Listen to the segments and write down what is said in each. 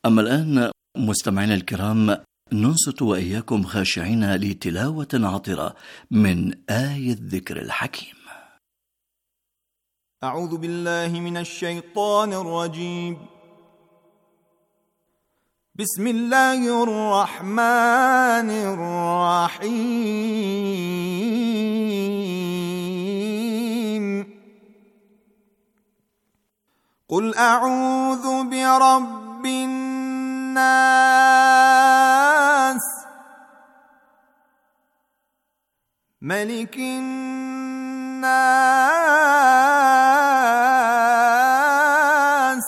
أما الآن مستمعينا الكرام، ننصت وإياكم خاشعين لتلاوة عطرة من آية الذكر الحكيم. أعوذ بالله من الشيطان الرجيم. بسم الله الرحمن الرحيم. قل أعوذ برب الناس، ملك الناس،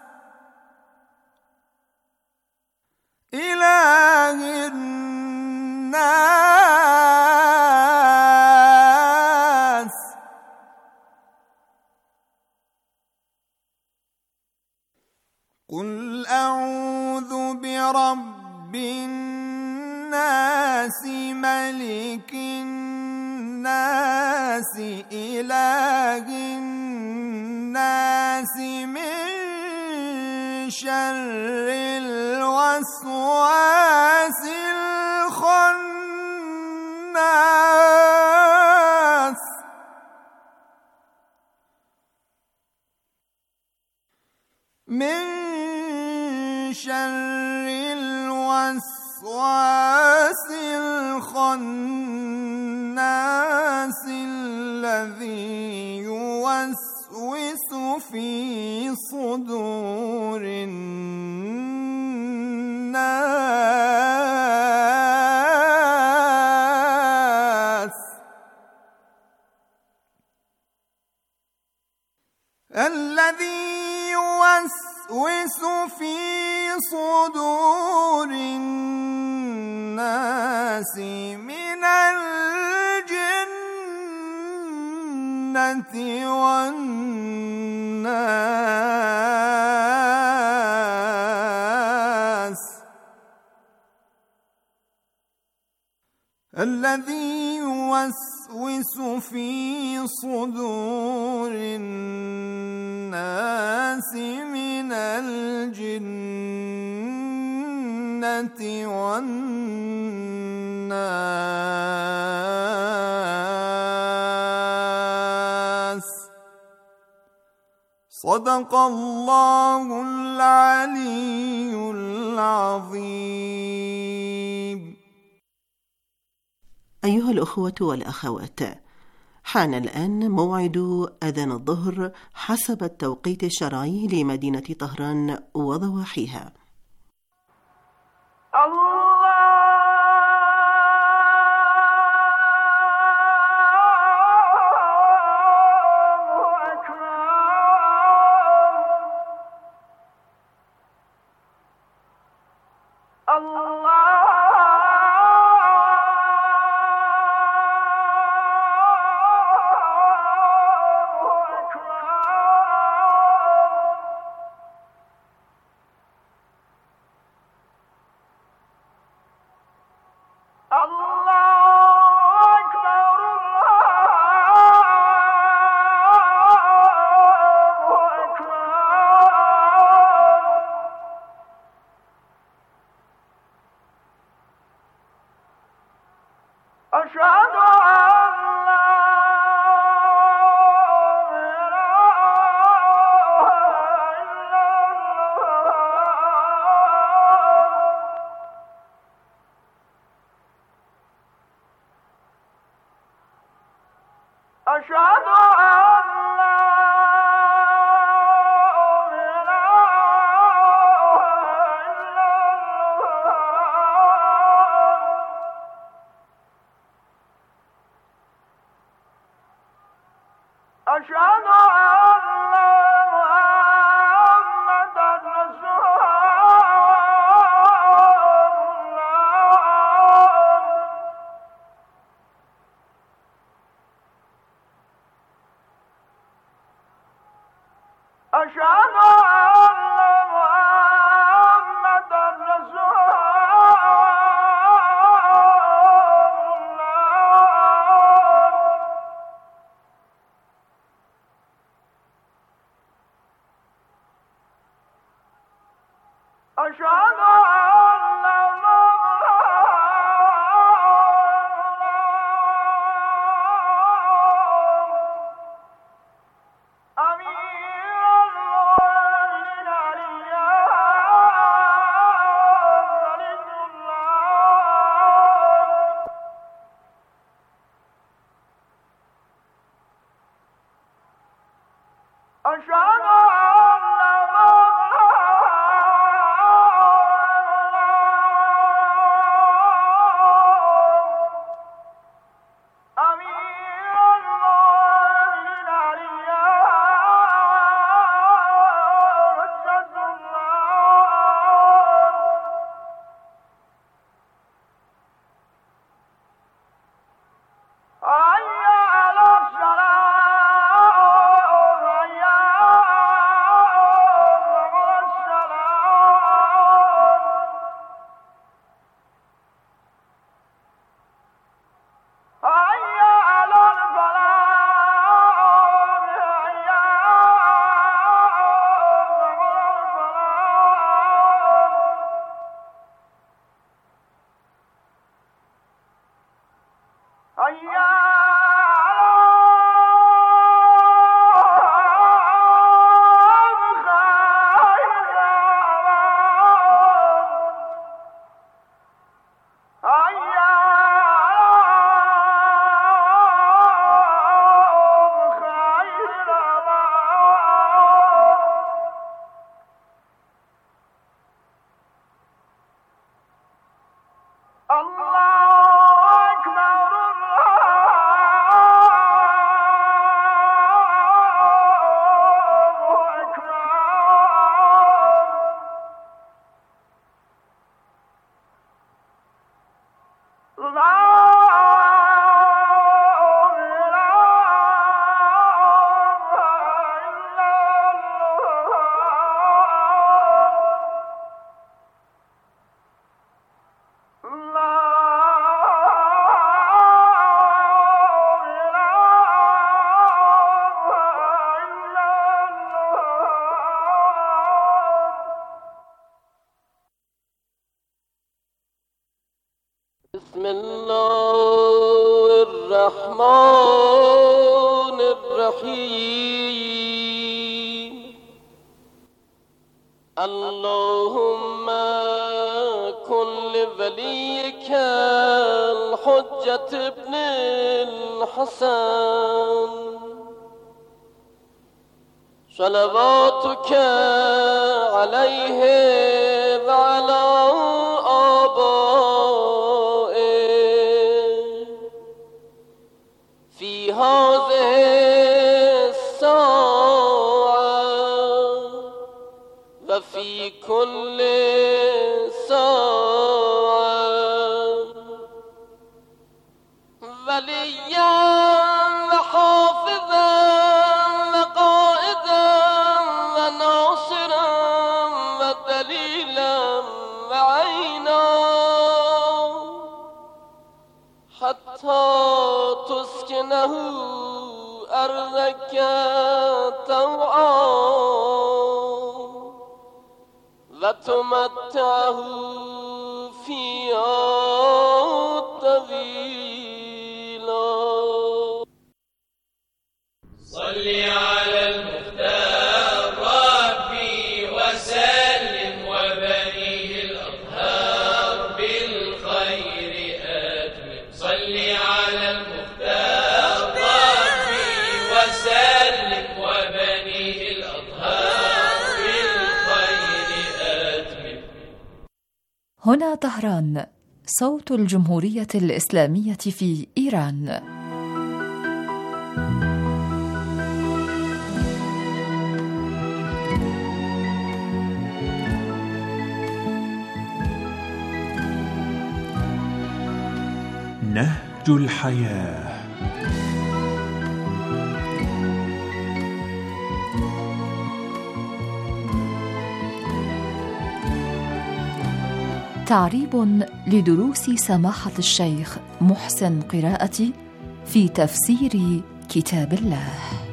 إله الناس، قل أعوذ برب الناس، ملك الناس، إله الناس، من شر الوسواس الخناس، من شر الوسواس الخناس، الذي يوسوس في صدور الناس، الذي يوسوس في صدور الناس من الجنة والناس، الذي يوسوس في صدور الناس من الجنة والناس. صدق الله العلي العظيم. أيها الأخوة والأخوات، حان الآن موعد أذان الظهر حسب التوقيت الشرعي لمدينة طهران وضواحيها. أشهد بسم الله الرحمن الرحيم. اللهم كن لوليك الحجة ابن الحسن صلواتك عليه وعلى هذه الساعة وفي كل ساعة وليا وحافظا وقائدا وناصرا ودليلا وعينا حتى تسكنه أرضك طوعا وتمتعه فيها طويلا. صل على المختار ربي وسلم وبنيه الأطهار بالخير أتمم. صل على المختار ربي وسلم وبنيه الأطهار بالخير أتمم. هنا طهران، صوت الجمهورية الإسلامية في إيران. نهج الحياة. تعريب لدروس سماحة الشيخ محسن قراءتي في تفسير كتاب الله.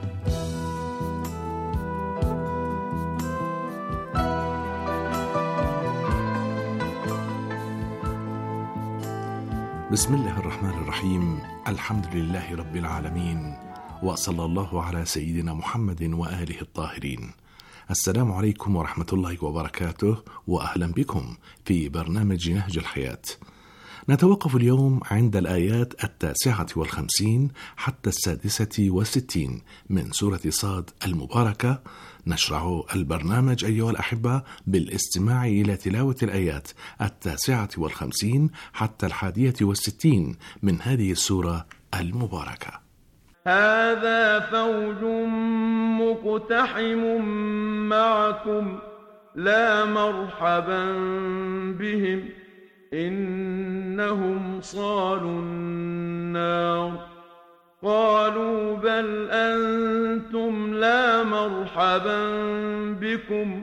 بسم الله الرحمن الرحيم. الحمد لله رب العالمين، وصلى الله على سيدنا محمد وآله الطاهرين. السلام عليكم ورحمة الله وبركاته، وأهلا بكم في برنامج نهج الحياة. نتوقف اليوم عند الآيات 59 حتى 66 من سورة صاد المباركة. نشرع البرنامج أيها الأحبة بالاستماع إلى تلاوة الآيات 59 حتى 61 من هذه السورة المباركة. هذا فوج مقتحم معكم لا مرحبا بهم إنهم صالوا النار. قالوا بل أنتم لا مرحبا بكم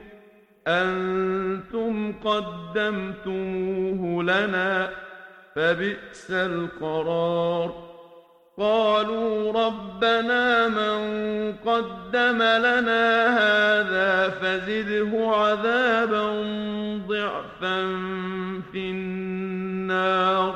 أنتم قدمتموه لنا فبئس القرار. قالوا ربنا من قدم لنا هذا فزده عذابا ضعفا في النار.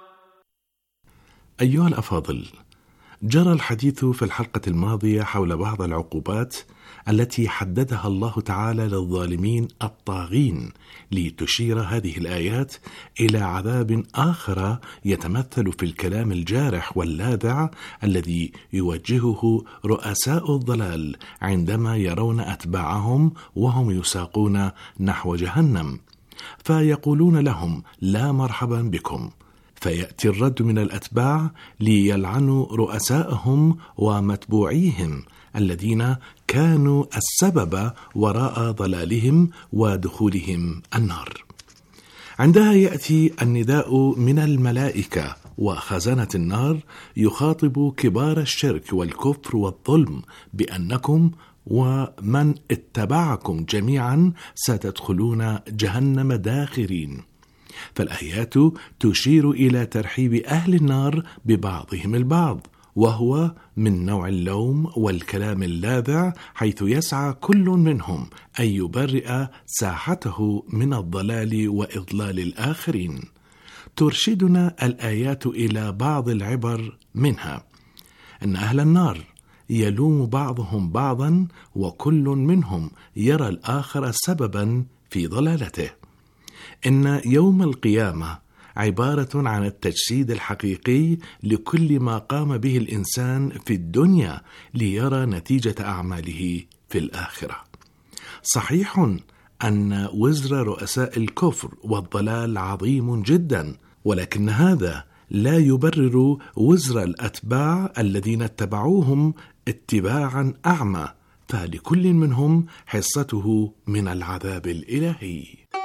أيها الأفاضل، جرى الحديث في الحلقة الماضية حول بعض العقوبات التي حددها الله تعالى للظالمين الطاغين، لتشير هذه الآيات إلى عذاب آخر يتمثل في الكلام الجارح واللاذع الذي يوجهه رؤساء الضلال عندما يرون أتباعهم وهم يساقون نحو جهنم، فيقولون لهم لا مرحبا بكم. فيأتي الرد من الأتباع ليلعنوا رؤساءهم ومتبوعيهم الذين كانوا السبب وراء ضلالهم ودخولهم النار. عندها يأتي النداء من الملائكة وخزنة النار يخاطب كبار الشرك والكفر والظلم بأنكم ومن اتبعكم جميعا ستدخلون جهنم داخرين. فالآيات تشير إلى ترحيب أهل النار ببعضهم البعض، وهو من نوع اللوم والكلام اللاذع، حيث يسعى كل منهم أن يبرئ ساحته من الضلال وإضلال الآخرين. ترشدنا الآيات إلى بعض العبر منها أن أهل النار يلوم بعضهم بعضا، وكل منهم يرى الآخر سببا في ضلالته. إن يوم القيامة عبارة عن التجسيد الحقيقي لكل ما قام به الإنسان في الدنيا ليرى نتيجة أعماله في الآخرة. صحيح أن وزر رؤساء الكفر والضلال عظيم جدا، ولكن هذا لا يبرر وزر الأتباع الذين اتبعوهم اتباعا أعمى، فلكل منهم حصته من العذاب الإلهي.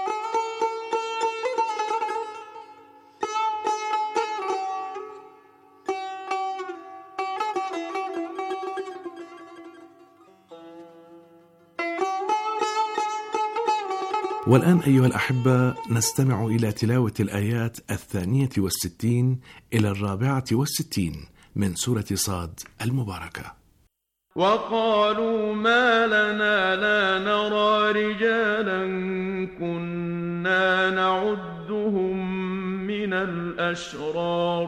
والآن أيها الأحبة نستمع إلى تلاوة الآيات 62 إلى 64 من سورة صاد المباركة. وقالوا ما لنا لا نرى رجالا كنا نعدهم من الأشرار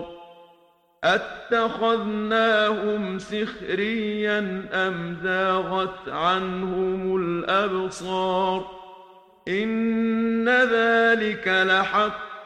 أتخذناهم سخريا أم زاغت عنهم الأبصار إن ذلك لحق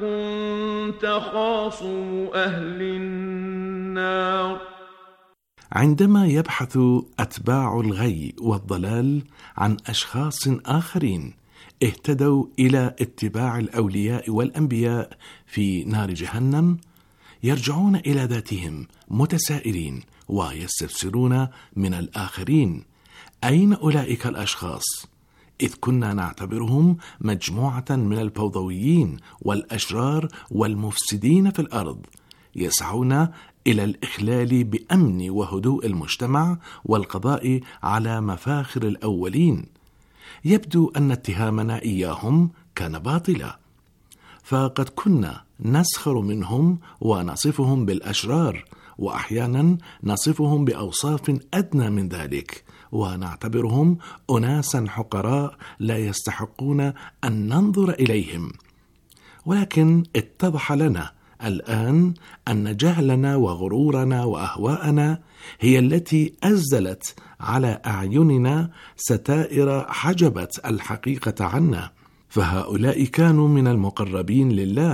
تخاصم أهل النار. عندما يبحث أتباع الغي والضلال عن أشخاص آخرين اهتدوا إلى اتباع الأولياء والأنبياء في نار جهنم، يرجعون إلى ذاتهم متسائلين ويستفسرون من الآخرين أين أولئك الأشخاص، إذ كنا نعتبرهم مجموعة من الفوضويين والأشرار والمفسدين في الأرض، يسعون إلى الإخلال بأمن وهدوء المجتمع والقضاء على مفاخر الأولين. يبدو أن اتهامنا إياهم كان باطلا، فقد كنا نسخر منهم ونصفهم بالأشرار، وأحيانا نصفهم بأوصاف أدنى من ذلك، ونعتبرهم أناسا حقراء لا يستحقون أن ننظر إليهم. ولكن اتضح لنا الآن أن جهلنا وغرورنا وأهواءنا هي التي أزلت على أعيننا ستائر حجبت الحقيقة عنا، فهؤلاء كانوا من المقربين لله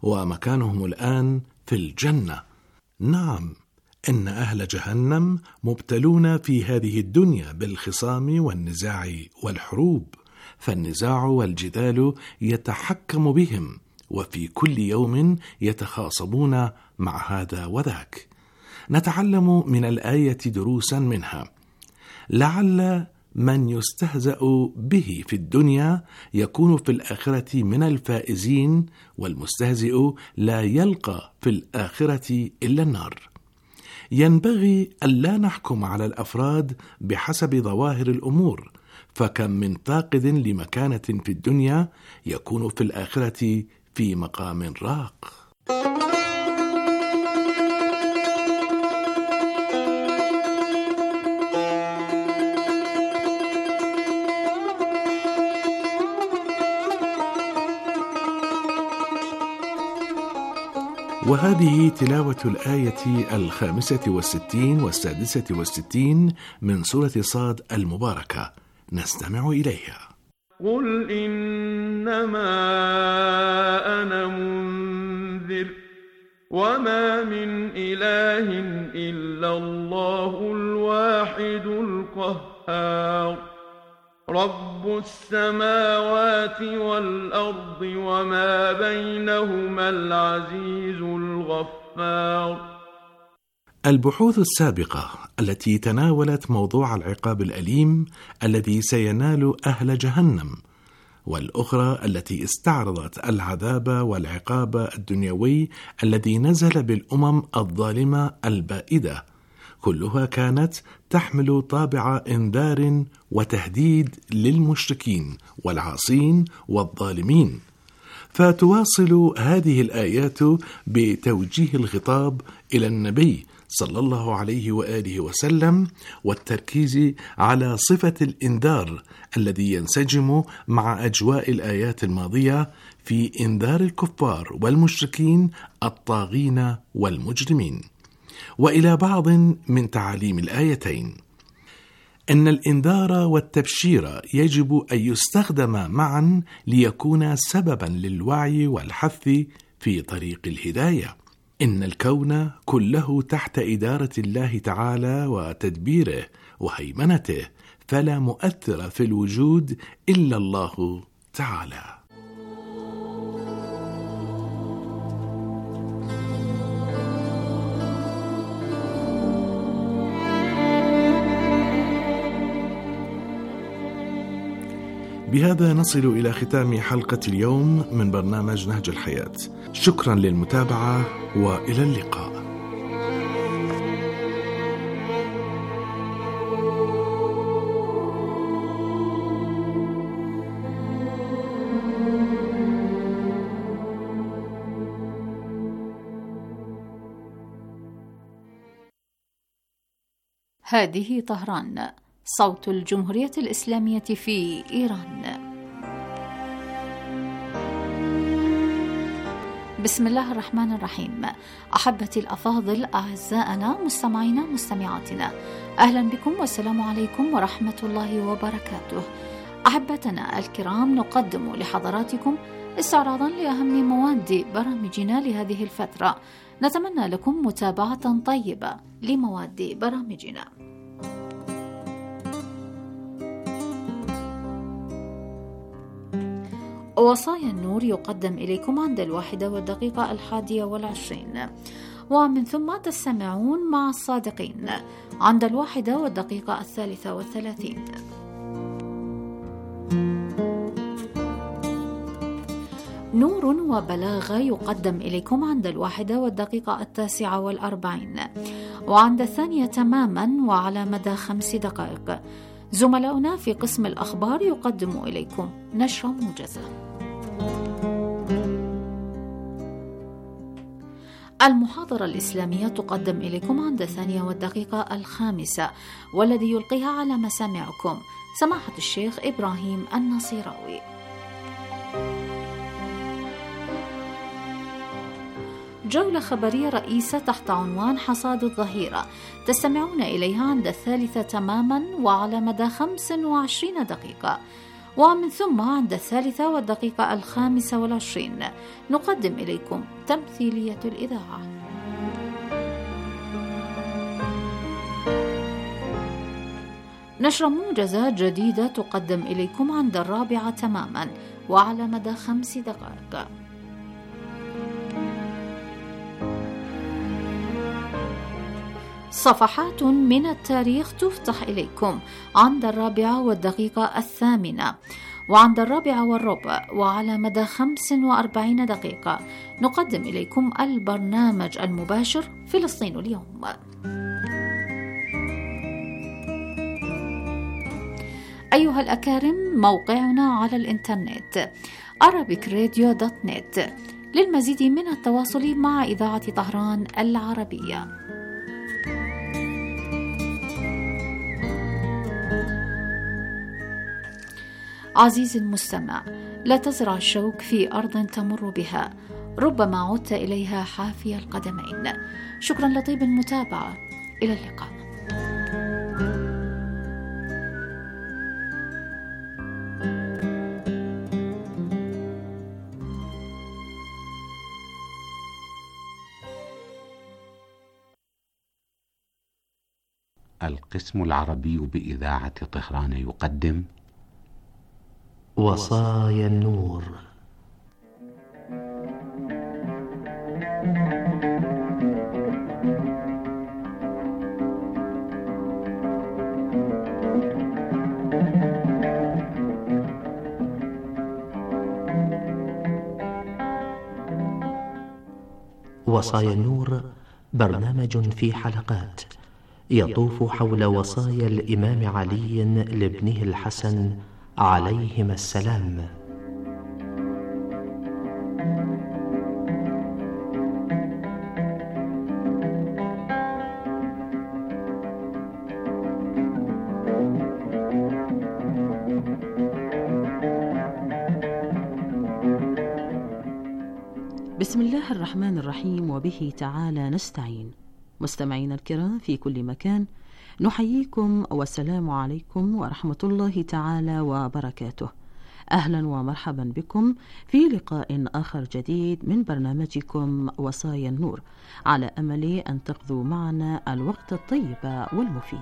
ومكانهم الآن في الجنة. نعم، إن أهل جهنم مبتلون في هذه الدنيا بالخصام والنزاع والحروب، فالنزاع والجدال يتحكم بهم، وفي كل يوم يتخاصمون مع هذا وذاك. نتعلم من الآية دروسا منها. لعل من يستهزأ به في الدنيا يكون في الآخرة من الفائزين، والمستهزئ لا يلقى في الآخرة إلا النار. ينبغي ألا نحكم على الأفراد بحسب ظواهر الأمور، فكم من فاقد لمكانة في الدنيا يكون في الآخرة في مقام راق. وهذه تلاوة الآية 65 و66 من سورة صاد المباركة، نستمع إليها. قل إنما أنا منذر وما من إله إلا الله الواحد القهار رب السماوات والأرض وما بينهما العزيز الغفار. البحوث السابقة التي تناولت موضوع العقاب الأليم الذي سينال أهل جهنم، والأخرى التي استعرضت العذاب والعقاب الدنيوي الذي نزل بالأمم الظالمة البائدة، كلها كانت تحمل طابع إنذار وتهديد للمشركين والعاصين والظالمين. فتواصل هذه الآيات بتوجيه الخطاب إلى النبي صلى الله عليه وآله وسلم، والتركيز على صفة الإنذار الذي ينسجم مع أجواء الآيات الماضية في إنذار الكفار والمشركين الطاغين والمجرمين. وإلى بعض من تعاليم الآيتين أن الإنذار والتبشير يجب أن يستخدم معا ليكون سببا للوعي والحث في طريق الهداية. إن الكون كله تحت إدارة الله تعالى وتدبيره وهيمنته، فلا مؤثر في الوجود إلا الله تعالى. بهذا نصل إلى ختام حلقة اليوم من برنامج نهج الحياة. شكرا للمتابعة وإلى اللقاء. هذه طهران، صوت الجمهورية الإسلامية في إيران. بسم الله الرحمن الرحيم. أحبتي الأفاضل، أعزائنا مستمعينا مستمعاتنا، أهلا بكم والسلام عليكم ورحمة الله وبركاته. أحبتنا الكرام، نقدم لحضراتكم استعراضا لأهم مواد برامجنا لهذه الفترة. نتمنى لكم متابعة طيبة لمواد برامجنا. وصايا النور يقدم إليكم عند 1:21، ومن ثم تستمعون مع الصادقين عند 1:33. نور وبلاغة يقدم إليكم عند 1:49، وعند 2 تماما وعلى مدى 5 دقائق. زملاؤنا في قسم الأخبار يقدم إليكم نشرة موجزة. المحاضرة الإسلامية تقدم إليكم عند 2:05، والذي يلقيها على مسامعكم سماحة الشيخ إبراهيم النصيراوي. جولة خبرية رئيسة تحت عنوان حصاد الظهيرة تستمعون إليها عند 3 تماما وعلى مدى 25 دقيقة. ومن ثم عند 3:25 نقدم إليكم تمثيلية الإذاعة. نشر موجزات جديدة تقدم إليكم عند 4 تماما وعلى مدى 5 دقائق. صفحات من التاريخ تفتح إليكم عند 4:08 وعند 4:15 وعلى مدى 45 دقيقة نقدم إليكم البرنامج المباشر فلسطين اليوم. أيها الأكارم، موقعنا على الإنترنت arabicradio.net للمزيد من التواصل مع إذاعة طهران العربية. عزيزي المستمع، لا تزرع الشوك في أرض تمر بها، ربما عدت إليها حافي القدمين. شكرا لطيب المتابعة، إلى اللقاء. القسم العربي بإذاعة طهران يقدم وصايا النور. وصايا النور برنامج في حلقات يطوف حول وصايا الإمام علي لابنه الحسن عليهما السلام. بسم الله الرحمن الرحيم، وبه تعالى نستعين. مستمعينا الكرام في كل مكان، نحييكم والسلام عليكم ورحمة الله تعالى وبركاته. أهلا ومرحبا بكم في لقاء آخر جديد من برنامجكم وصايا النور، على أمل أن تقضوا معنا الوقت الطيب والمفيد.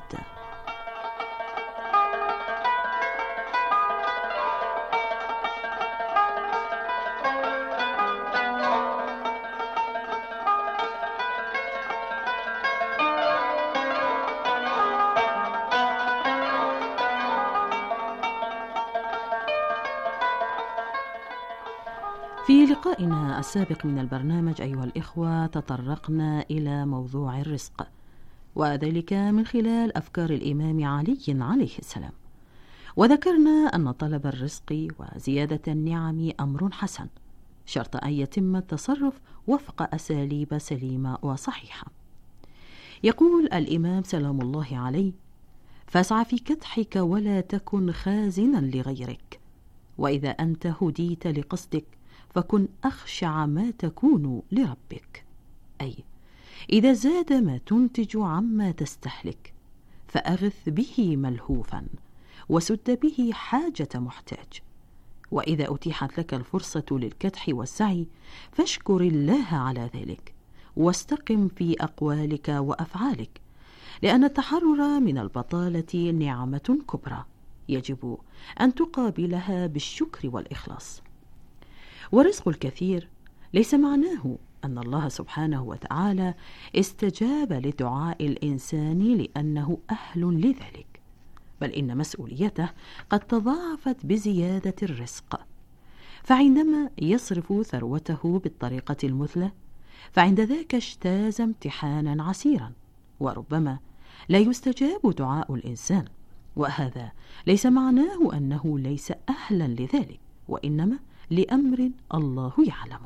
في لقائنا السابق من البرنامج أيها الإخوة، تطرقنا إلى موضوع الرزق، وذلك من خلال أفكار الإمام علي عليه السلام، وذكرنا أن طلب الرزق وزيادة النعم أمر حسن، شرط أن يتم التصرف وفق أساليب سليمة وصحيحة. يقول الإمام سلام الله عليه: فاسع في كدحك ولا تكن خازنا لغيرك، وإذا أنت هديت لقصدك فكن أخشع ما تكون لربك. أي إذا زاد ما تنتج عما تستهلك فأغث به ملهوفا وسد به حاجة محتاج، وإذا أتيحت لك الفرصة للكدح والسعي فاشكر الله على ذلك، واستقم في أقوالك وأفعالك، لأن التحرر من البطالة نعمة كبرى يجب أن تقابلها بالشكر والإخلاص. ورزق الكثير ليس معناه أن الله سبحانه وتعالى استجاب لدعاء الإنسان لأنه أهل لذلك، بل إن مسؤوليته قد تضاعفت بزيادة الرزق، فعندما يصرف ثروته بالطريقة المثلى فعند ذاك اجتاز امتحانا عسيرا، وربما لا يستجاب دعاء الإنسان، وهذا ليس معناه أنه ليس أهلا لذلك، وإنما لأمر الله يعلمه،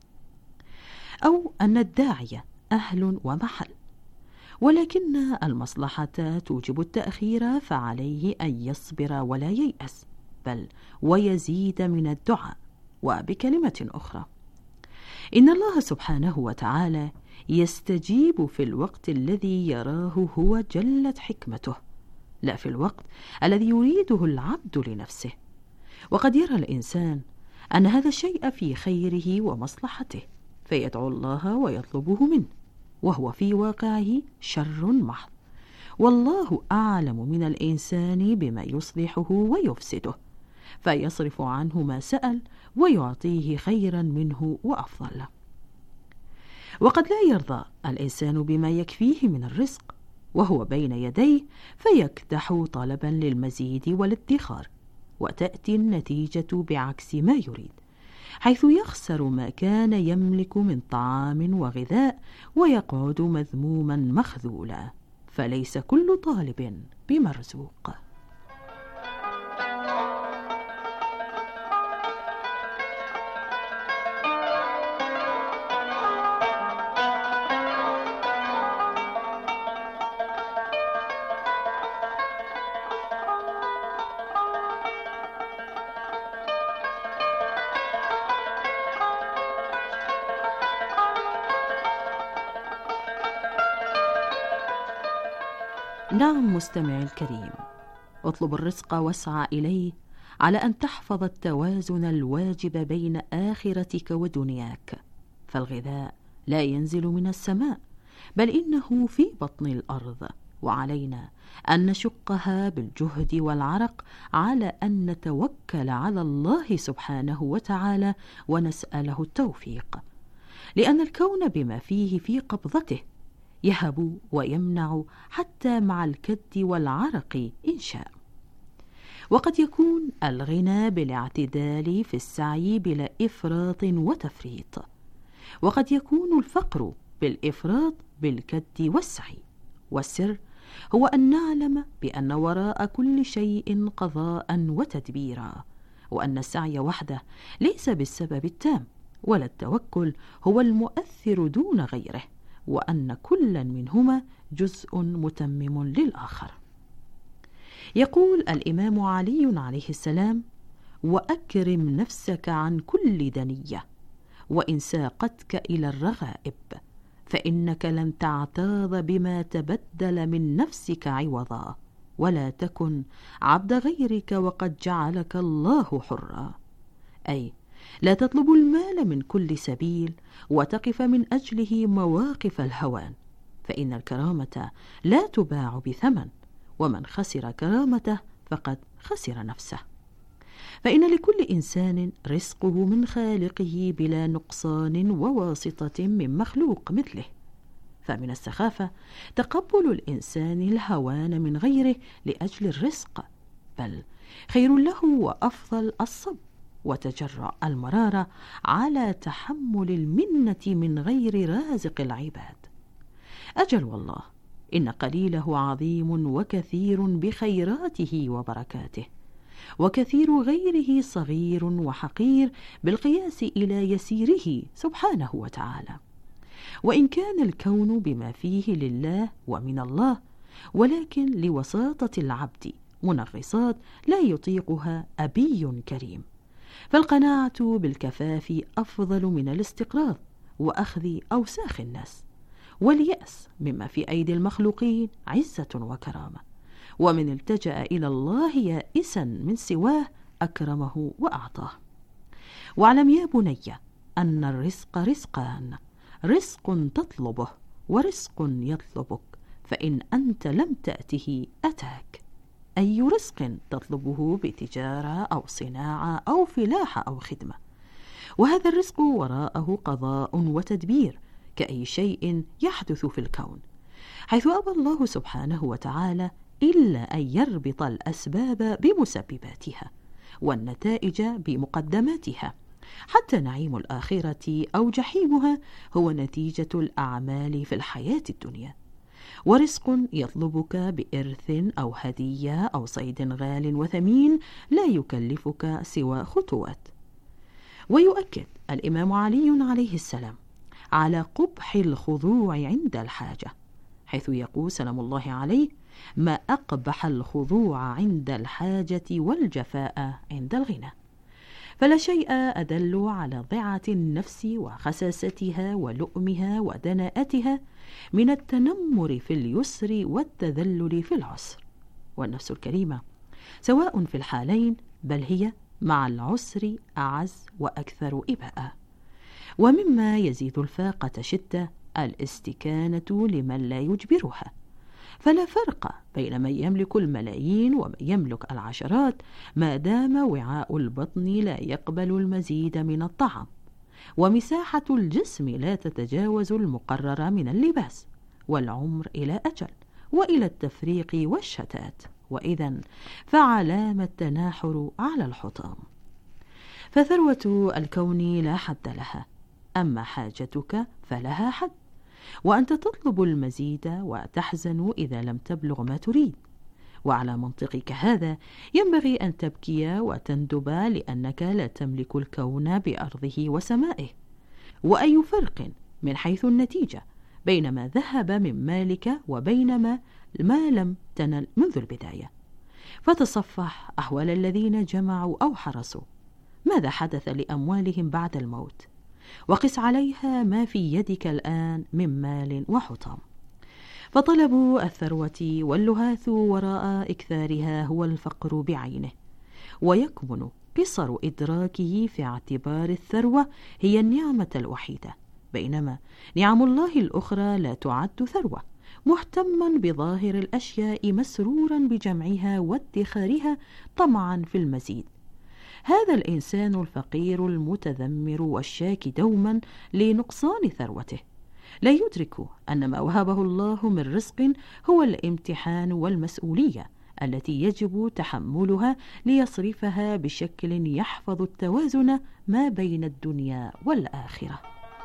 أو أن الداعية أهل ومحل، ولكن المصلحة توجب التأخير، فعليه أن يصبر ولا ييأس، بل ويزيد من الدعاء. وبكلمة أخرى، إن الله سبحانه وتعالى يستجيب في الوقت الذي يراه هو جلت حكمته، لا في الوقت الذي يريده العبد لنفسه، وقد يرى الإنسان أن هذا الشيء في خيره ومصلحته فيدعو الله ويطلبه منه، وهو في واقعه شر محض، والله أعلم من الإنسان بما يصلحه ويفسده، فيصرف عنه ما سأل ويعطيه خيرا منه وأفضل. وقد لا يرضى الإنسان بما يكفيه من الرزق وهو بين يديه فيكدح طلبا للمزيد والادخار، وتأتي النتيجة بعكس ما يريد، حيث يخسر ما كان يملك من طعام وغذاء ويقعد مذموما مخذولا، فليس كل طالب بمرزوق. نعم مستمعي الكريم، اطلب الرزق واسعى إليه على أن تحفظ التوازن الواجب بين آخرتك ودنياك، فالغذاء لا ينزل من السماء بل إنه في بطن الأرض، وعلينا أن نشقها بالجهد والعرق على أن نتوكل على الله سبحانه وتعالى ونسأله التوفيق، لأن الكون بما فيه في قبضته يهب ويمنع حتى مع الكد والعرق إن شاء. وقد يكون الغنى بالاعتدال في السعي بلا إفراط وتفريط، وقد يكون الفقر بالإفراط بالكد والسعي، والسر هو أن نعلم بأن وراء كل شيء قضاء وتدبيرا، وأن السعي وحده ليس بالسبب التام، ولا التوكل هو المؤثر دون غيره، وأن كل منهما جزء متمم للآخر. يقول الإمام علي عليه السلام: وأكرم نفسك عن كل دنية، وإن ساقتك إلى الرغائب، فإنك لن تعتاض بما تبدل من نفسك عوضا، ولا تكن عبد غيرك وقد جعلك الله حرا. أي لا تطلب المال من كل سبيل وتقف من أجله مواقف الهوان، فإن الكرامة لا تباع بثمن، ومن خسر كرامته فقد خسر نفسه. فإن لكل إنسان رزقه من خالقه بلا نقصان وواسطة من مخلوق مثله، فمن السخافة تقبل الإنسان الهوان من غيره لأجل الرزق، بل خير له وأفضل الصبر وتجرع المرارة على تحمل المنة من غير رازق العباد. أجل والله إن قليله عظيم وكثير بخيراته وبركاته، وكثير غيره صغير وحقير بالقياس إلى يسيره سبحانه وتعالى. وإن كان الكون بما فيه لله ومن الله، ولكن لوساطة العبد منغصات لا يطيقها أبي كريم، فالقناعة بالكفاف أفضل من الاستقراض وأخذ أوساخ الناس، واليأس مما في أيدي المخلوقين عزة وكرامة، ومن التجأ إلى الله يائسا من سواه أكرمه وأعطاه. واعلم يا بني أن الرزق رزقان: رزق تطلبه ورزق يطلبك، فإن أنت لم تأته أتاك. أي رزق تطلبه بتجارة أو صناعة أو فلاحة أو خدمة، وهذا الرزق وراءه قضاء وتدبير كأي شيء يحدث في الكون، حيث أبى الله سبحانه وتعالى إلا أن يربط الأسباب بمسبباتها والنتائج بمقدماتها، حتى نعيم الآخرة أو جحيمها هو نتيجة الأعمال في الحياة الدنيا. ورزق يطلبك بإرث أو هدية أو صيد غال وثمين لا يكلفك سوى خطوات. ويؤكد الإمام علي عليه السلام على قبح الخضوع عند الحاجة، حيث يقول سلام الله عليه: ما أقبح الخضوع عند الحاجة والجفاء عند الغنى. فلا شيء أدل على ضعة النفس وخساستها ولؤمها ودناءتها من التنمر في اليسر والتذلل في العسر. والنفس الكريمة سواء في الحالين، بل هي مع العسر أعز وأكثر إباءة. ومما يزيد الفاقة شدة الاستكانة لمن لا يجبرها، فلا فرق بين من يملك الملايين ومن يملك العشرات ما دام وعاء البطن لا يقبل المزيد من الطعام، ومساحة الجسم لا تتجاوز المقرر من اللباس، والعمر إلى أجل وإلى التفريق والشتات، وإذن فعلام التناحر على الحطام. فثروة الكون لا حد لها، أما حاجتك فلها حد، وأنت تطلب المزيد وتحزن إذا لم تبلغ ما تريد. وعلى منطقك هذا ينبغي أن تبكي وتندب لأنك لا تملك الكون بأرضه وسمائه. وأي فرق من حيث النتيجة بين ما ذهب من مالك وبين ما لم تنل منذ البداية؟ فتصفح أحوال الذين جمعوا أو حرسوا، ماذا حدث لأموالهم بعد الموت؟ وقس عليها ما في يدك الآن من مال وحطام. فطلب الثروة واللهاث وراء إكثارها هو الفقر بعينه، ويكمن قصر إدراكه في اعتبار الثروة هي النعمة الوحيدة، بينما نعم الله الأخرى لا تعد ثروة، مهتما بظاهر الأشياء مسرورا بجمعها وادخارها طمعا في المزيد. هذا الإنسان الفقير المتذمر والشاكي دوما لنقصان ثروته لا يدرك أن ما وهبه الله من رزق هو الامتحان والمسؤولية التي يجب تحملها ليصرفها بشكل يحفظ التوازن ما بين الدنيا والآخرة.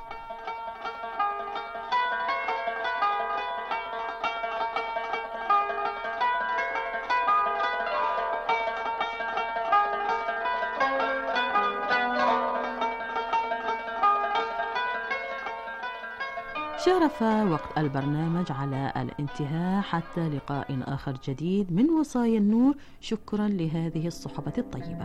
شرف وقت البرنامج على الانتهاء، حتى لقاء آخر جديد من وصايا النور. شكرا لهذه الصحبة الطيبة.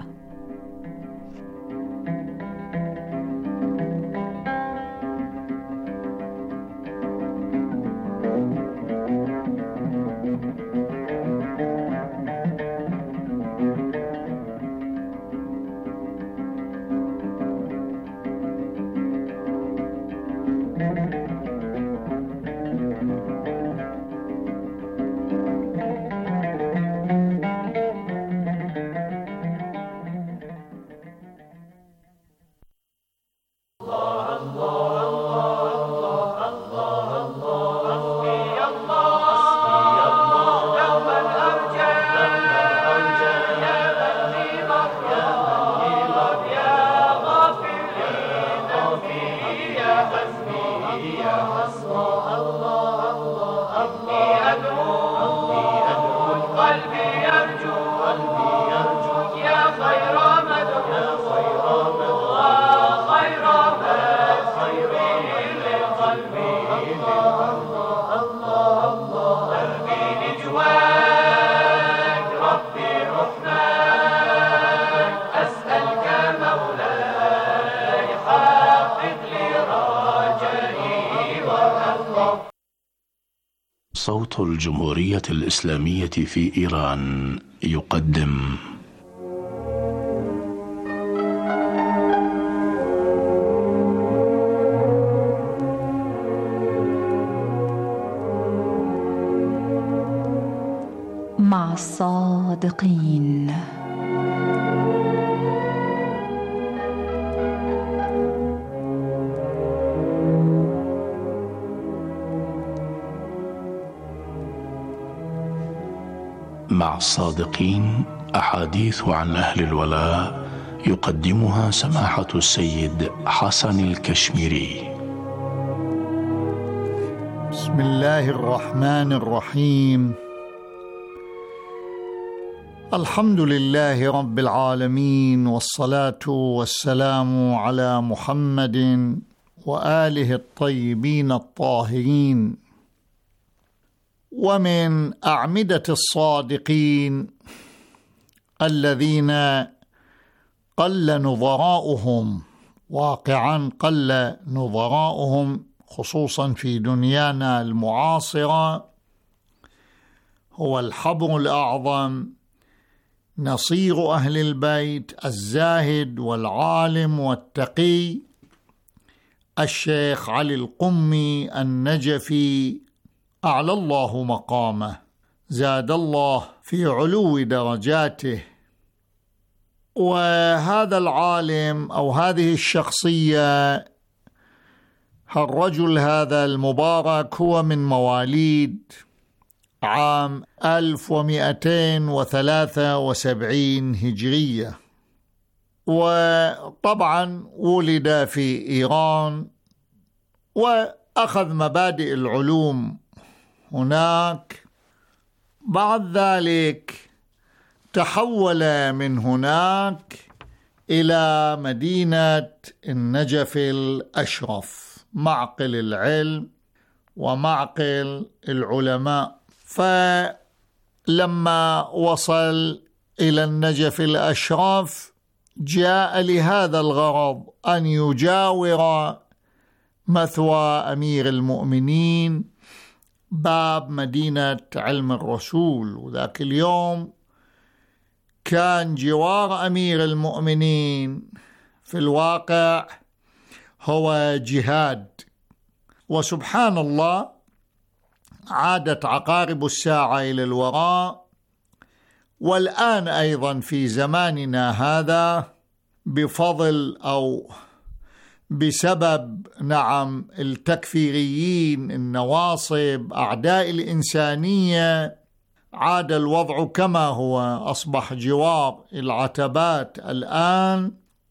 صوت الجمهورية الإسلامية في إيران يقدم مع الصادقين. مع الصادقين أحاديث عن أهل الولاء يقدمها سماحة السيد حسن الكشميري. بسم الله الرحمن الرحيم. الحمد لله رب العالمين، والصلاة والسلام على محمد وآله الطيبين الطاهرين. ومن أعمدة الصادقين الذين قل نظراؤهم، واقعا قل نظراؤهم خصوصا في دنيانا المعاصرة، هو الحبر الأعظم نصير أهل البيت الزاهد والعالم والتقي الشيخ علي القمي النجفي أعلى الله مقامه، زاد الله في علو درجاته. وهذا العالم أو هذه الشخصية، الرجل هذا المبارك، هو من مواليد عام 1273 هجرية، وطبعا ولد في إيران وأخذ مبادئ العلوم هناك. بعد ذلك تحول من هناك إلى مدينة النجف الأشرف، معقل العلم ومعقل العلماء. فلما وصل إلى النجف الأشرف جاء لهذا الغرض، أن يجاور مثوى أمير المؤمنين، باب مدينة علم الرسول. وذاك اليوم كان جوار أمير المؤمنين في الواقع هو جهاد. وسبحان الله عادت عقارب الساعة إلى الوراء، والآن أيضا في زماننا هذا بفضل أو بسبب التكفيريين النواصب أعداء الإنسانية، عاد الوضع كما هو، أصبح جوار العتبات الآن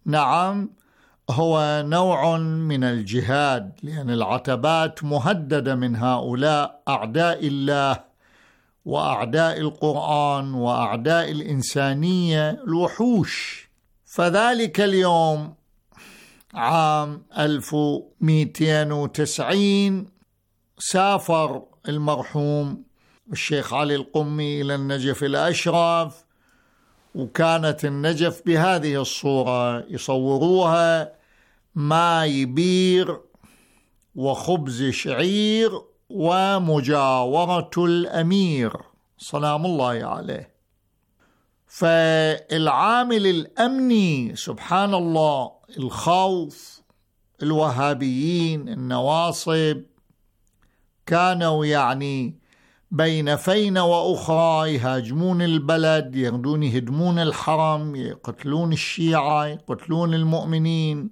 هو نوع من الجهاد، لأن العتبات مهددة من هؤلاء أعداء الله وأعداء القرآن وأعداء الإنسانية الوحوش. فذلك اليوم عام 1290 سافر المرحوم الشيخ علي القمي إلى النجف الأشرف، وكانت النجف بهذه الصورة، يصوروها ماء بير وخبز شعير ومجاورة الأمير سلام الله عليه. فالعامل الأمني سبحان الله، الخوف، الوهابيين النواصب كانوا بين فين وأخرى يهاجمون البلد، يردون يهدمون الحرم، يقتلون الشيعة، يقتلون المؤمنين.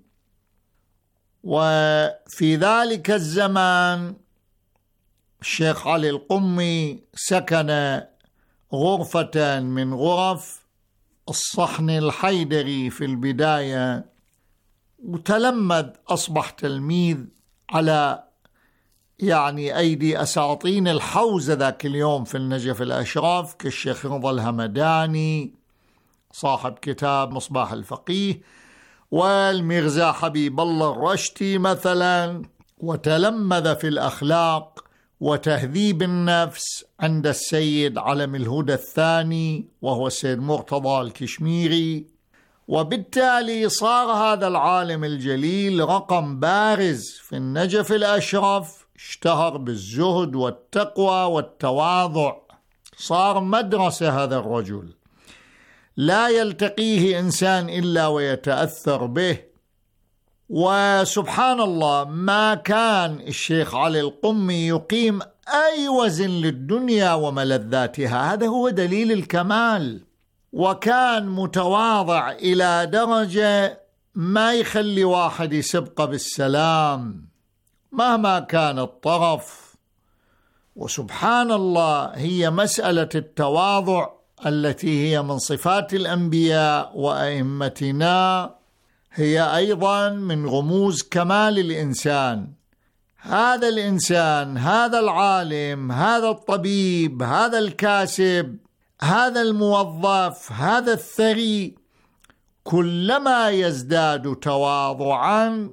وفي ذلك الزمان الشيخ علي القمي سكن غرفة من غرف الصحن الحيدري في البداية، وتلمذ، أصبح تلميذ على أيدي أساطين الحوزة ذاك اليوم في النجف الأشرف، كالشيخ رضا الهمداني صاحب كتاب مصباح الفقيه، والميرزا حبيب الله الرشتي مثلا. وتلمذ في الأخلاق وتهذيب النفس عند السيد علم الهدى الثاني وهو السيد مرتضى الكشميري. وبالتالي صار هذا العالم الجليل رقم بارز في النجف الأشرف، اشتهر بالزهد والتقوى والتواضع، صار مدرسة. هذا الرجل لا يلتقيه إنسان إلا ويتأثر به. وسبحان الله ما كان الشيخ علي القمي يقيم أي وزن للدنيا وملذاتها، هذا هو دليل الكمال. وكان متواضع إلى درجة ما يخلي واحد يسبق بالسلام مهما كان الطرف. وسبحان الله هي مسألة التواضع التي هي من صفات الأنبياء وأئمتنا، هي أيضا من رموز كمال الإنسان. هذا الإنسان، هذا العالم، هذا الطبيب، هذا الكاسب، هذا الموظف، هذا الثري، كلما يزداد تواضعا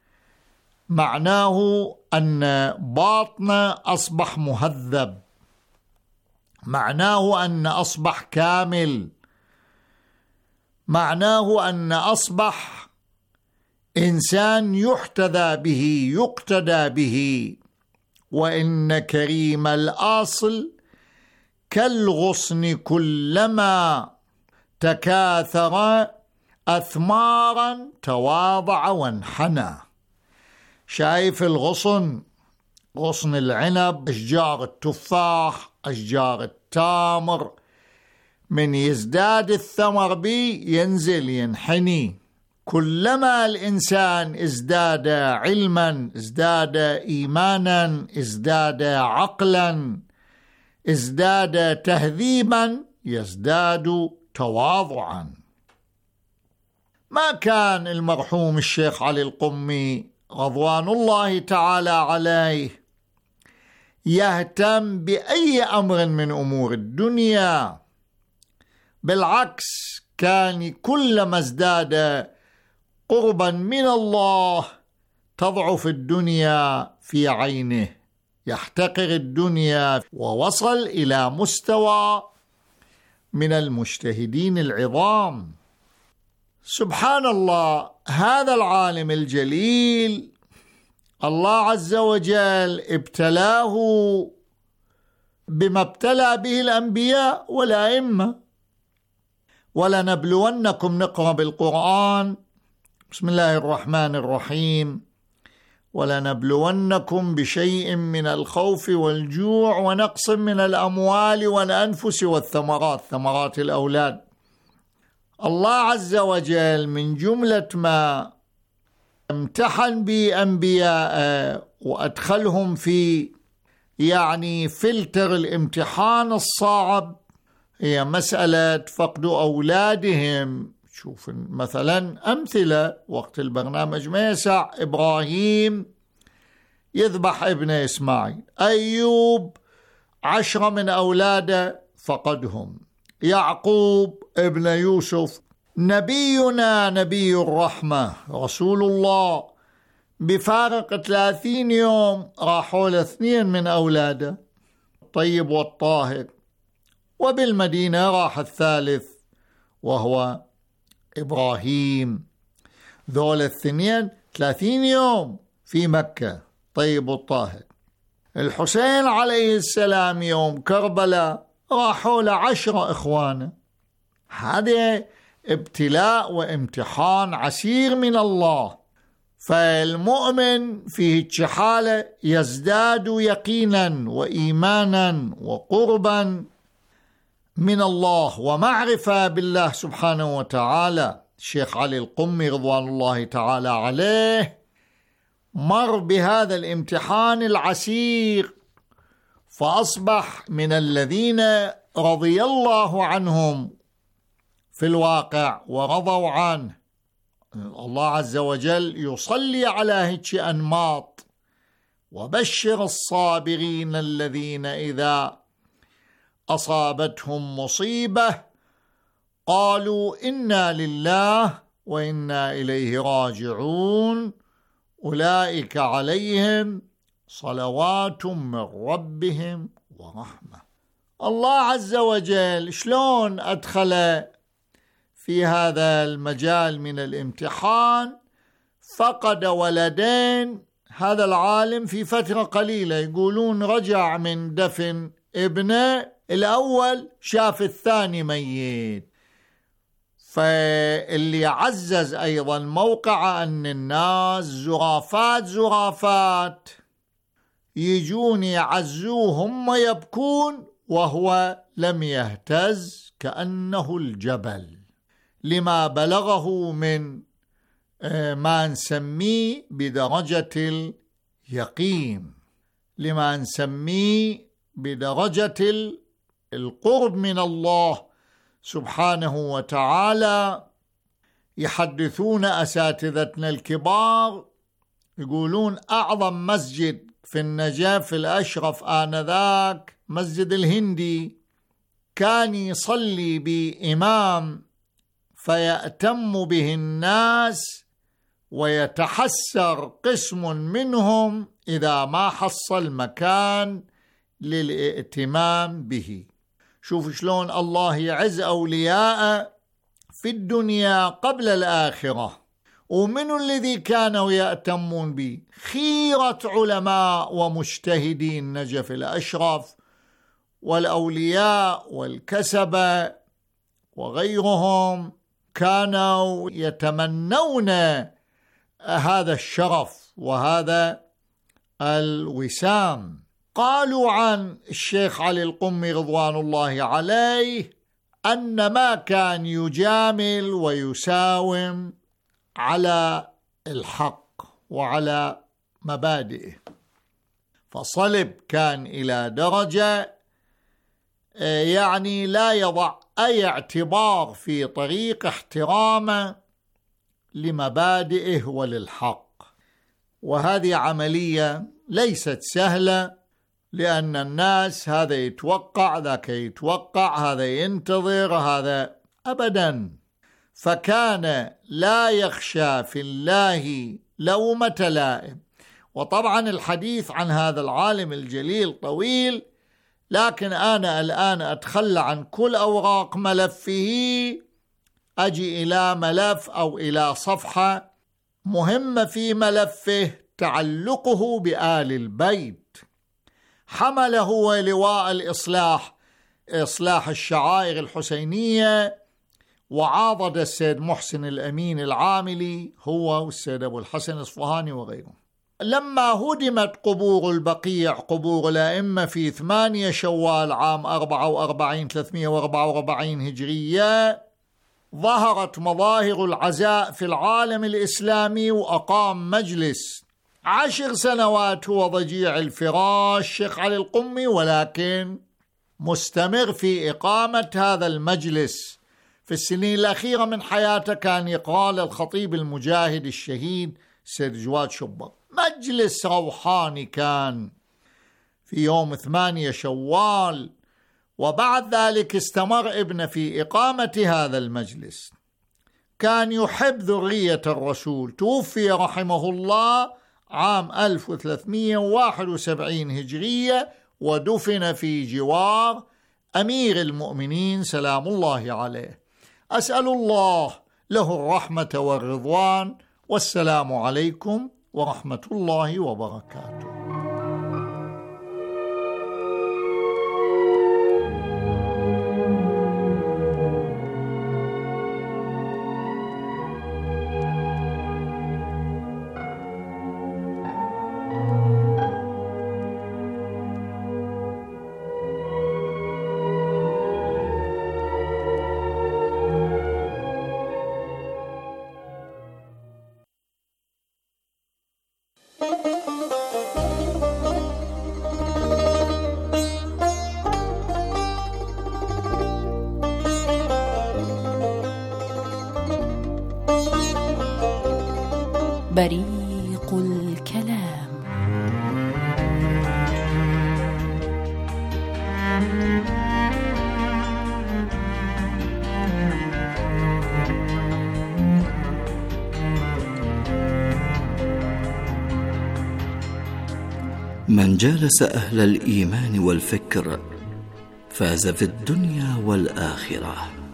معناه أن باطنه أصبح مهذب، معناه أن أصبح كامل، معناه أن أصبح إنسان يحتذى به، يقتدى به. وإن كريم الأصل كالغصن كلما تكاثر أثمارا تواضع وانحنى. شايف الغصن، غصن العنب، أشجار التفاح، أشجار التمر، من يزداد الثمر بي ينزل ينحني. كلما الإنسان ازداد علما، ازداد إيمانا، ازداد عقلا، ازداد تهذيبا، يزداد تواضعا. ما كان المرحوم الشيخ علي القمي رضوان الله تعالى عليه يهتم بأي أمر من أمور الدنيا، بالعكس كان كلما ازداد قربا من الله تضعف الدنيا في عينه، يحتقر الدنيا، ووصل إلى مستوى من المجتهدين العظام. سبحان الله، هذا العالم الجليل الله عز وجل ابتلاه بما ابتلى به الأنبياء والأئمة. ولنبلونكم، نقرأ بالقرآن بسم الله الرحمن الرحيم: ولنبلونكم بشيء من الخوف والجوع ونقص من الأموال والأنفس والثمرات، ثمرات الأولاد. الله عز وجل من جملة ما امتحن بأنبياء وأدخلهم في فلتر الامتحان الصعب هي مسألة فقد أولادهم. شوف مثلا أمثلة، وقت البرنامج ما يسع، إبراهيم يذبح ابن إسماعيل، أيوب 10 من أولاده فقدهم، يعقوب ابن يوسف، نبينا نبي الرحمة رسول الله بفارق 30 يوم راحوا له 2 من أولاده، الطيب والطاهر، وبالمدينة راح الثالث وهو إبراهيم. ذول 2 30 يوم في مكة، طيب والطاهر. الحسين عليه السلام يوم كربلاء راحوا له 10 إخوانه. هذا ابتلاء وامتحان عسير من الله. فالمؤمن فيه حالة يزداد يقينا وإيمانا وقربا من الله ومعرفة بالله سبحانه وتعالى. الشيخ علي القمي رضوان الله تعالى عليه مر بهذا الامتحان العسير، فأصبح من الذين رضي الله عنهم في الواقع ورضوا عنه. الله عز وجل يصلي على هيك أنماط: وبشر الصابرين الذين إذا أصابتهم مصيبة قالوا إنا لله وإنا إليه راجعون أولئك عليهم صلوات من ربهم ورحمة. الله عز وجل شلون أدخل في هذا المجال من الامتحان؟ فقد ولدين هذا العالم في فترة قليلة، يقولون رجع من دفن ابنه الأول شاف الثاني ميت. فاللي عزز أيضا موقع أن الناس زرافات يجون يعزوه هم يبكون وهو لم يهتز كأنه الجبل، لما بلغه من ما نسميه بدرجة اليقين، لما نسميه بدرجة القرب من الله سبحانه وتعالى. يحدثون أساتذتنا الكبار يقولون أعظم مسجد في النجف الأشرف آنذاك مسجد الهندي، كان يصلي بإمام فيأتم به الناس ويتحسر قسم منهم إذا ما حصل مكان للائتمام به. شوف شلون الله يعز أولياءه في الدنيا قبل الآخرة. ومن الذي كانوا يأتمون به؟ خيرة علماء ومجتهدين نجف الأشرف والأولياء والكسبة وغيرهم كانوا يتمنون هذا الشرف وهذا الوسام. قالوا عن الشيخ علي القمي رضوان الله عليه أن ما كان يجامل ويساوم على الحق وعلى مبادئه، فصلب كان إلى درجة يعني لا يضع أي اعتبار في طريق احترامه لمبادئه وللحق. وهذه عملية ليست سهلة، لأن الناس هذا يتوقع، ذاك يتوقع، هذا ينتظر، هذا أبدا. فكان لا يخشى في الله لومة لائم. وطبعا الحديث عن هذا العالم الجليل طويل، لكن أنا الآن أتخلى عن كل أوراق ملفه، أجي إلى ملف أو إلى صفحة مهمة في ملفه تعلقه بآل البيت. حمل هو لواء إصلاح الشعائر الحسينية، وعاضد السيد محسن الأمين العاملي هو والسيد أبو الحسن الأصفهاني وغيره. لما هدمت قبور البقيع، قبور الأئمة، في 8 شوال عام 344 هجرية، ظهرت مظاهر العزاء في العالم الإسلامي، وأقام مجلس 10 سنوات هو ضجيع الفراش الشيخ علي القمي، ولكن مستمر في إقامة هذا المجلس. في السنين الأخيرة من حياته كان يقرأ للخطيب المجاهد الشهيد سيد جواد شبر. مجلس روحاني كان في يوم 8 شوال، وبعد ذلك استمر ابنه في إقامة هذا المجلس. كان يحب ذرية الرسول، توفي رحمه الله عام 1371 هجرية، ودفن في جوار أمير المؤمنين سلام الله عليه. أسأل الله له الرحمة والرضوان، والسلام عليكم ورحمة الله وبركاته. بريق الكلام. من جالس أهل الإيمان والفكر فاز في الدنيا والآخرة.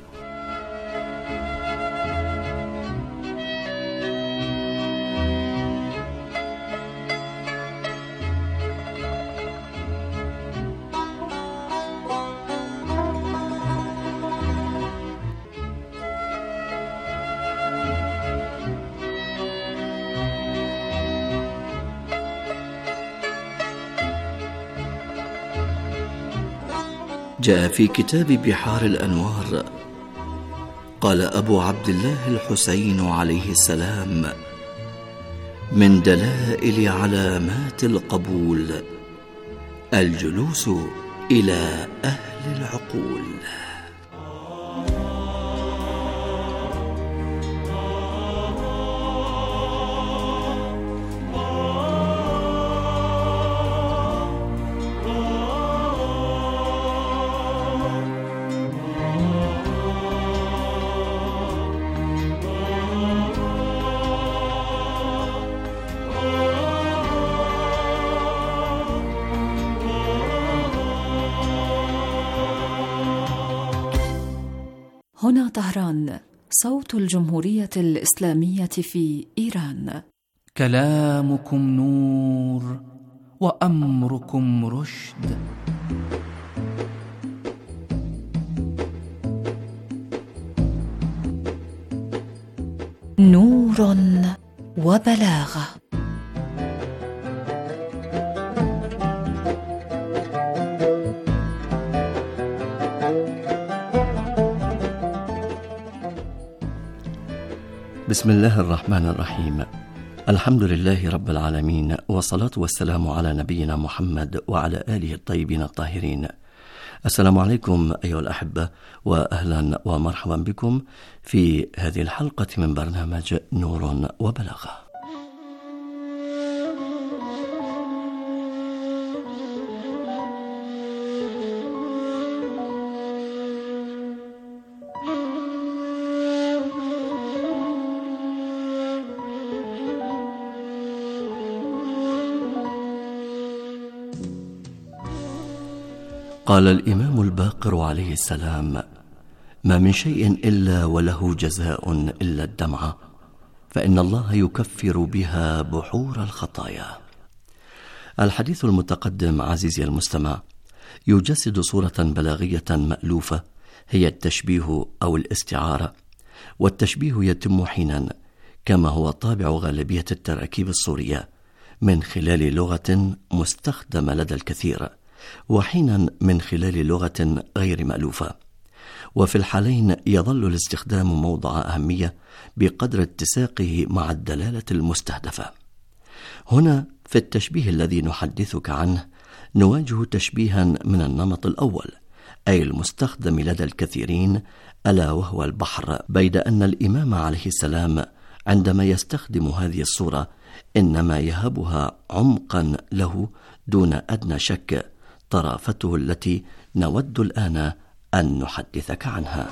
جاء في كتاب بحار الأنوار، قال أبو عبد الله الحسين عليه السلام: من دلائل علامات القبول الجلوس إلى أهل العقول. هنا طهران، صوت الجمهورية الإسلامية في إيران. كلامكم نور وأمركم رشد. نور وبلاغة. بسم الله الرحمن الرحيم. الحمد لله رب العالمين، والصلاة والسلام على نبينا محمد وعلى آله الطيبين الطاهرين. السلام عليكم أيها الأحبة، وأهلا ومرحبا بكم في هذه الحلقة من برنامج نور وبلاغة. قال الإمام الباقر عليه السلام: ما من شيء إلا وله جزاء إلا الدمعة، فإن الله يكفر بها بحور الخطايا. الحديث المتقدم عزيزي المستمع يجسد صورة بلاغية مألوفة، هي التشبيه أو الاستعارة. والتشبيه يتم حينا، كما هو طابع غالبية التراكيب الصورية، من خلال لغة مستخدمة لدى الكثير، وحينا من خلال لغة غير مألوفة. وفي الحالين يظل الاستخدام موضع أهمية بقدر اتساقه مع الدلالة المستهدفة. هنا في التشبيه الذي نحدثك عنه نواجه تشبيها من النمط الأول، أي المستخدم لدى الكثيرين، ألا وهو البحر، بيد أن الإمام عليه السلام عندما يستخدم هذه الصورة إنما يهبها عمقا له دون أدنى شك، طرافته التي نود الآن أن نحدثك عنها.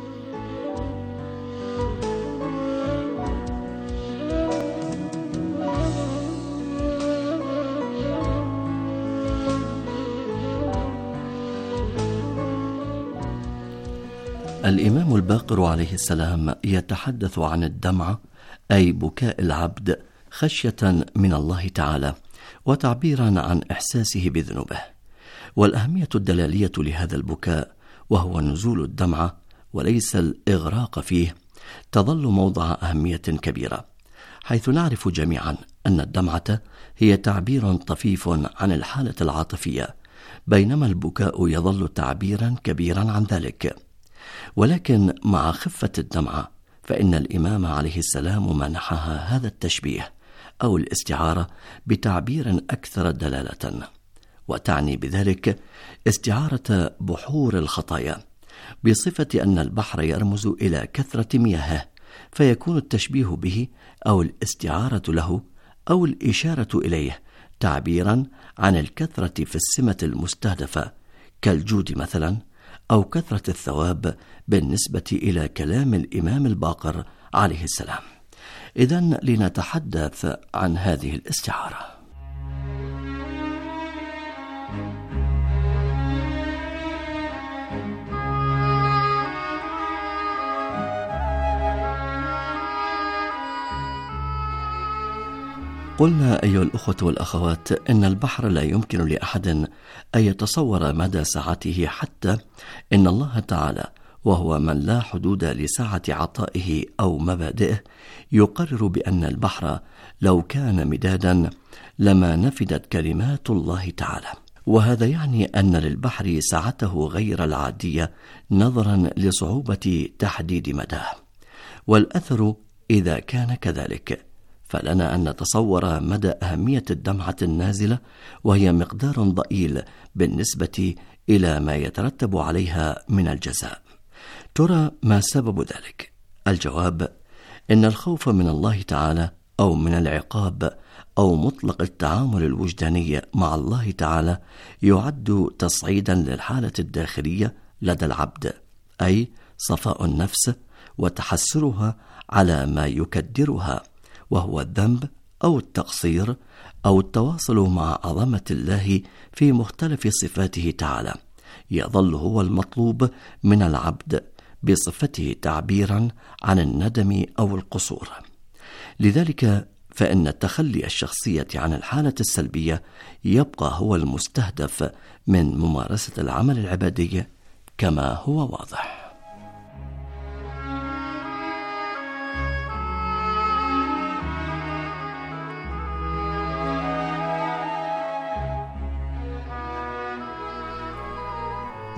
الإمام الباقر عليه السلام يتحدث عن الدمعة، أي بكاء العبد خشية من الله تعالى وتعبيرا عن إحساسه بذنوبه. والأهمية الدلالية لهذا البكاء، وهو نزول الدمعة وليس الإغراق فيه، تظل موضع أهمية كبيرة، حيث نعرف جميعا أن الدمعة هي تعبير طفيف عن الحالة العاطفية، بينما البكاء يظل تعبيرا كبيرا عن ذلك. ولكن مع خفة الدمعة فإن الإمام عليه السلام منحها هذا التشبيه أو الاستعارة بتعبير أكثر دلالة، وتعني بذلك استعارة بحور الخطايا، بصفة أن البحر يرمز إلى كثرة مياهه، فيكون التشبيه به أو الاستعارة له أو الإشارة إليه تعبيرا عن الكثرة في السمة المستهدفة، كالجود مثلا، أو كثرة الثواب بالنسبة إلى كلام الإمام الباقر عليه السلام. إذن لنتحدث عن هذه الاستعارة. قلنا أيها الأخوة والأخوات إن البحر لا يمكن لأحد أن يتصور مدى سعته، حتى إن الله تعالى، وهو من لا حدود لسعة عطائه أو مبادئه، يقرر بأن البحر لو كان مدادا لما نفدت كلمات الله تعالى. وهذا يعني أن للبحر سعته غير العادية نظرا لصعوبة تحديد مداه. والأثر إذا كان كذلك، فلنا أن نتصور مدى أهمية الدمعة النازلة، وهي مقدار ضئيل بالنسبة إلى ما يترتب عليها من الجزاء. ترى ما سبب ذلك؟ الجواب: إن الخوف من الله تعالى أو من العقاب أو مطلق التعامل الوجداني مع الله تعالى يعد تصعيدا للحالة الداخلية لدى العبد، أي صفاء النفس وتحسرها على ما يكدرها، وهو الذنب أو التقصير أو التواصل مع عظمة الله في مختلف صفاته تعالى، يظل هو المطلوب من العبد بصفته تعبيرا عن الندم أو القصور. لذلك فإن تخلي الشخصية عن الحالة السلبية يبقى هو المستهدف من ممارسة العمل العبادي كما هو واضح.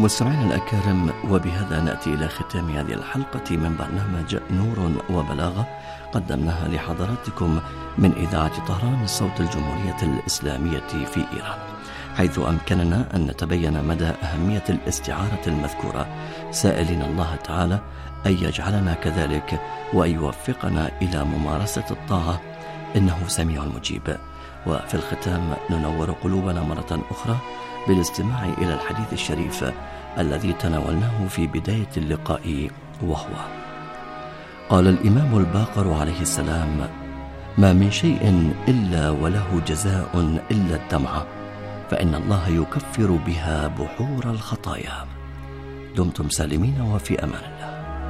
مستمعينا الأكارم، وبهذا نأتي إلى ختام هذه الحلقة من برنامج نور وبلاغة قدمناها لحضراتكم من إذاعة طهران صوت الجمهورية الإسلامية في إيران، حيث أمكننا أن نتبين مدى أهمية الاستعارة المذكورة، سائلين الله تعالى أن يجعلنا كذلك وأن يوفقنا إلى ممارسة الطاعة، إنه سميع مجيب. وفي الختام ننور قلوبنا مرة أخرى بالاستماع إلى الحديث الشريف الذي تناولناه في بداية اللقاء، وهو: قال الإمام الباقر عليه السلام: ما من شيء إلا وله جزاء إلا الدمعة، فإن الله يكفر بها بحور الخطايا. دمتم سالمين وفي أمان الله.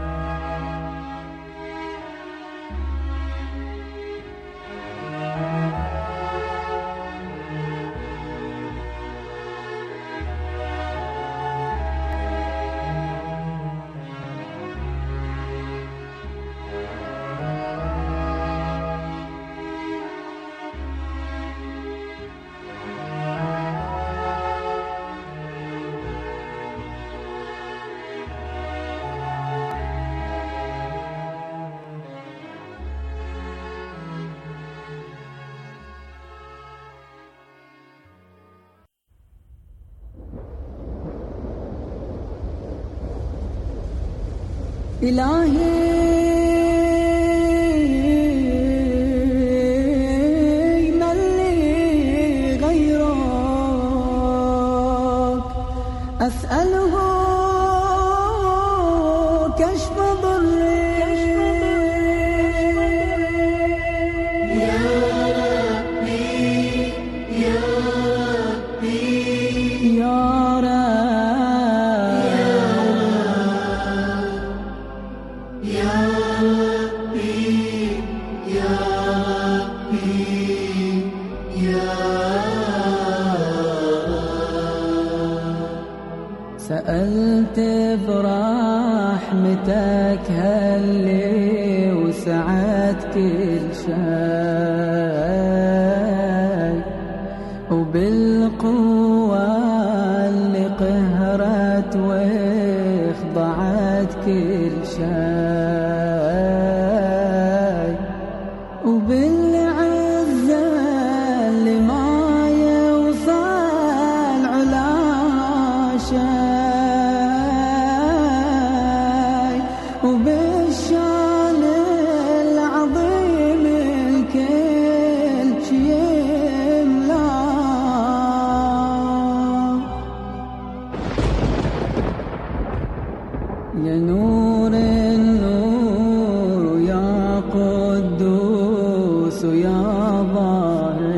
إلهي من لي غيرك أسأله كشف ضري يا ربي يا ربي يا سألت برحمتك هلي وسعت كل شيء، وبالقوة اللي قهرت وخضعت كل شيء، وبالعزة اللي ما يوصل علا شيء، وبالشان العظيم الكل شي يملا. يا نور النور يا قدوس يا ظاهر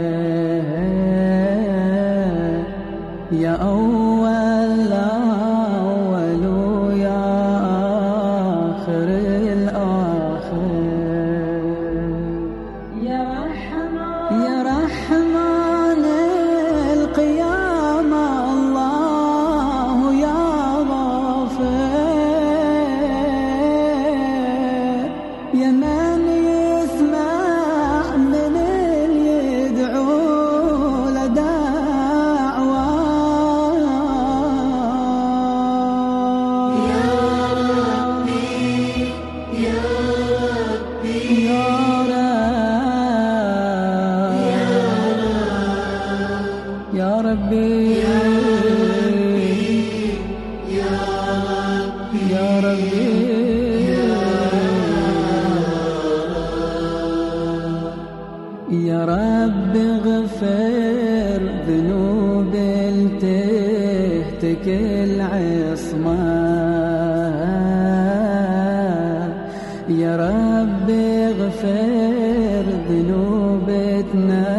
يا أول الأول ويا آخر الآخر، يا رحمن القيامة الله يا غافر، يا من يسمع من اللي يدعو لدعوة، يا ربي يا ربي يا رب يا ربي يا ربي يا رب اغفر ذنوب تهتك العصمة، يا رب اغفر ذنوبتنا